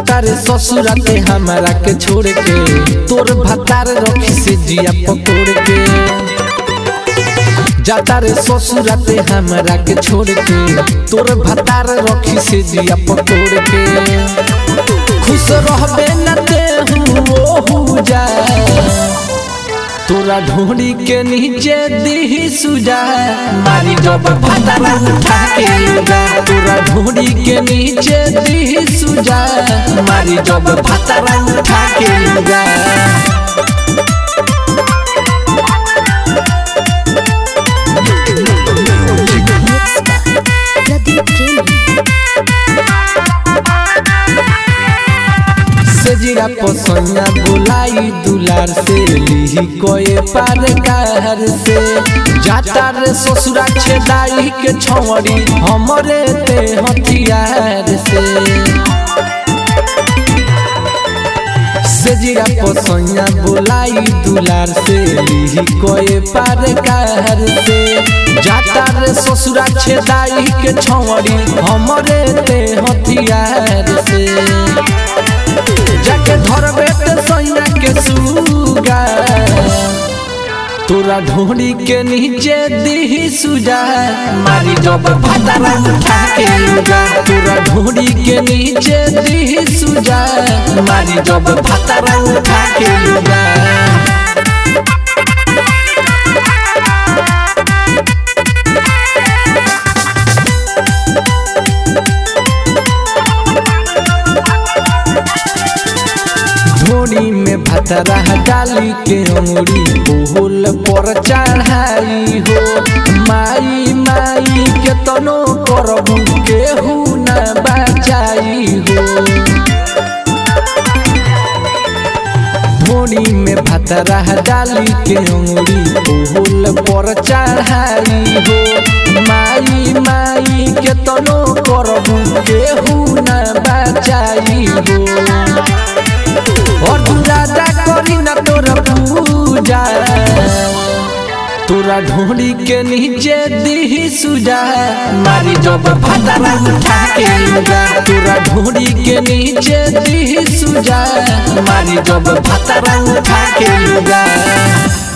जाता रे ससुरा के हमारा के छोड़ के, तोर भतार रखी से जिया पकोड़ के। जाता रे ससुरा के हमारा के छोड़ के, तोर भतार रखी से जिया पकोड़ के। खुश रहबे न देहु ओहु जा, तोरा ढोड़ी के नीचे दी सुजा, मारी जब भतारा उठा के लुगा। तोरा ढोड़ी के नीचे दी सुजा, मारी जब भतारा उठा के लुगा। सजिया पसैया बुलाई दुलार से, लिही कोए पार कार से। जाता रे ससुरा छेदाई के छौड़ी, हमरे ते हथियार से। सजिया पसैया बुलाई दुलार से, लिही कोए पार कार से। जाता रे ससुरा छेदाई के छौड़ी, हमरे ते हथियार से। जाके धरबे ते सैया के सुगा, तोरा ढोड़ी के नीचे दी सुजा, मारी जब भतारा उठा के लुगा। तोरा ढोड़ी के नीचे दी सुजा, मारी जब भतारा उठा के लुगा। ढोड़ी में भतरा डाली के अंगुरी, बोल पर चढ़ाई हो। माई माई के तनो करबू, केहू न बचाई हो। ढोड़ी में भतरा डाली के अंगुरी, बोल पर चढ़ाई हो। माई माई के तनो करबू, केहू न बचाई हो। और राजा करी न तोरा पूजा, तोरा ढोड़ी के नीचे दी सुजा, मारी जब भतारा उठा के लुगा। तोरा ढोड़ी के नीचे दी सुजा, मारी जब भतारा उठा के लुगा।